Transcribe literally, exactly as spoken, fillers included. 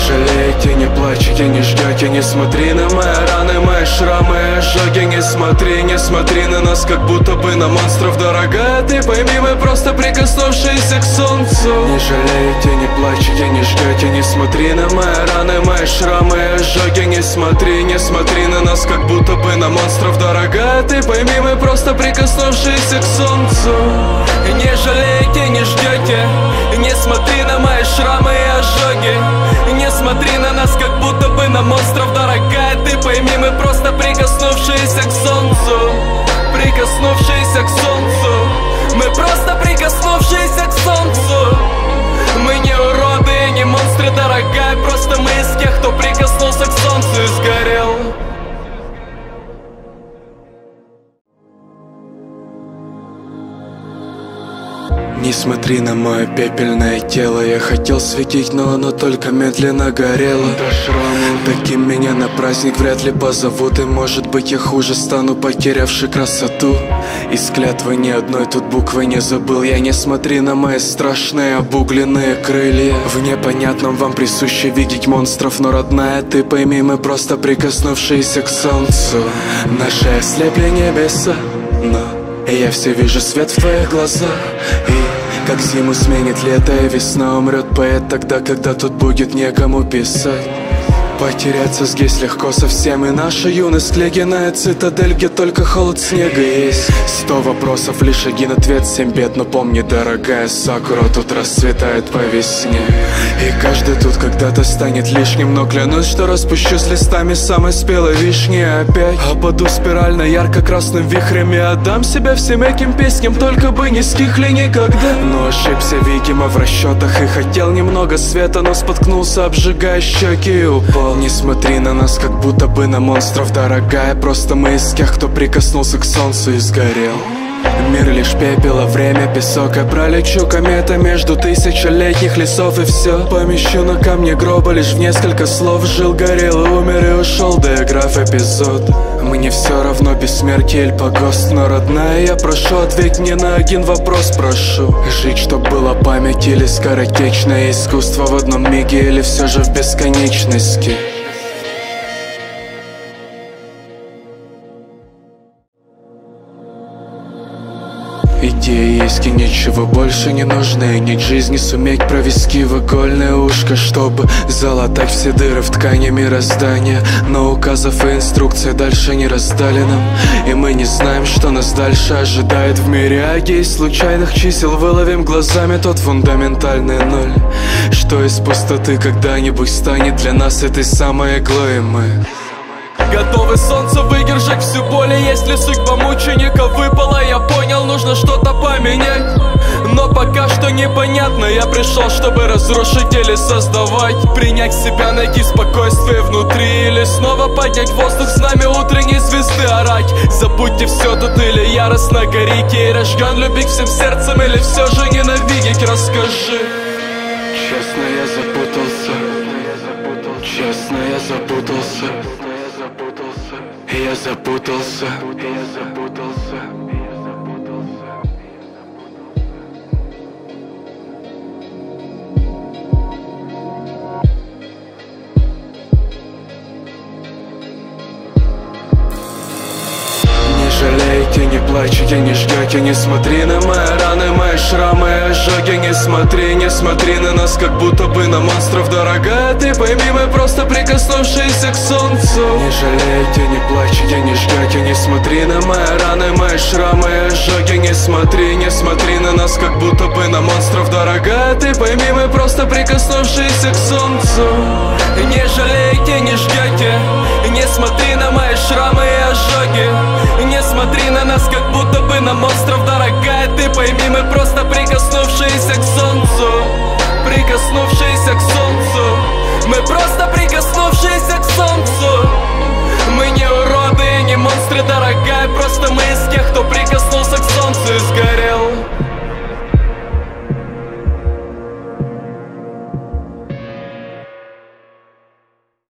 жалейте, не плачьте, не ждете, не смотри на мои раны, мои шрамы, ожоги. Не смотри, не смотри на нас, как будто бы на монстров, дорогая. Ты пойми, мы просто прикоснувшиеся к солнцу. Не жалейте, не плачьте, не ждете, не смотри на мои раны, мои шрамы, ожоги. Не смотри, не смотри на нас, как будто бы на монстров, дорогая. Ты пойми, мы просто прикоснувшиеся к солнцу. Не жалейте, не ждете, не смотри на мои шрамы и ожоги. Не смотри на нас, как будто бы на монстров, дорогая. Ты пойми, мы просто прикоснувшиеся к солнцу. Прикоснувшиеся к солнцу. Мы просто прикоснувшиеся к солнцу. Мы не уроды, не монстры, дорогая. Просто мы из тех, кто прикоснулся к солнцу и сгорел. Не смотри на мое пепельное тело. Я хотел светить, но оно только медленно горело. Таким меня на праздник вряд ли позовут. И может быть я хуже стану, потерявший красоту. Из клятвы ни одной тут буквы не забыл. Я не смотри на мои страшные обугленные крылья. В непонятном вам присуще видеть монстров. Но, родная, ты пойми, мы просто прикоснувшиеся к солнцу. Наши ослепли небеса, но я все вижу свет в твоих глазах. И как зиму сменит лето, и весна умрет поэт тогда, когда тут будет некому писать. Потеряться здесь легко совсем. И наша юность ледяная цитадель, где только холод снега есть. Сто вопросов, лишь один ответ, семь бед. Но помни, дорогая, сакура тут расцветает по весне. И каждый тут когда-то станет лишним. Но клянусь, что распущу с листами самой спелой вишни. Опять опаду спирально ярко-красным вихрем. И отдам себя всем этим песням, только бы не стихли никогда. Но ошибся, видимо, в расчетах. И хотел немного света, но споткнулся, обжигая щеки, и упал. Не смотри на нас, как будто бы на монстров, дорогая. Просто мы из тех, кто прикоснулся к солнцу и сгорел. Мир лишь пепел, а время песок. Я пролечу комета между тысячелетних лесов. И все помещу на камне гроба. Лишь в несколько слов: жил, горел и умер, и ушел, доиграв эпизод. Мне все равно, бессмертие или погост. Но, родная, я прошу, ответь мне на один вопрос, прошу. Жить, чтоб была память или скоротечное искусство в одном миге, или все же в бесконечности? Идеи есть, и ничего больше не нужно. И нет жизни суметь провести в игольное ушко, чтобы залатать все дыры в ткани мироздания. Но указов и инструкций дальше не раздали нам. И мы не знаем, что нас дальше ожидает в мире. А из случайных чисел выловим глазами тот фундаментальный ноль, что из пустоты когда-нибудь станет для нас этой самой иглой. И мы готовы солнце выдержать всю боль. И если судьба мученика выпала, я понял, нужно что-то поменять. Но пока что непонятно. Я пришел, чтобы разрушить или создавать. Принять себя, найти спокойствие внутри, или снова поднять воздух с нами утренней звезды, орать. Забудьте все тут, или яростно горите. И рожган любить всем сердцем, или все же ненавидеть, расскажи. Честно, я запутался. Честно, я запутался. Я запутался, я запутался. Не жалейте, не плачьте, не ждете, не смотри на мои раны, мои шрамы и ожоги. Не смотри, не смотри на нас, как будто бы на монстров, дорогая. Ты пойми, мы просто прикоснувшиеся к солнцу. Не жалейте, не плачьте, не ждете, не смотри на мои раны, мои шрамы и ожоги. Не смотри, не смотри на нас, как будто бы на монстров, дорогая. Ты пойми, мы просто прикоснувшиеся к солнцу. Не жалейте, не ждете, не смотри на мои шрамы и ожоги. Не смотри на нас, как будто бы на монстров, дорогая. Ты пойми, мы просто прикоснувшиеся.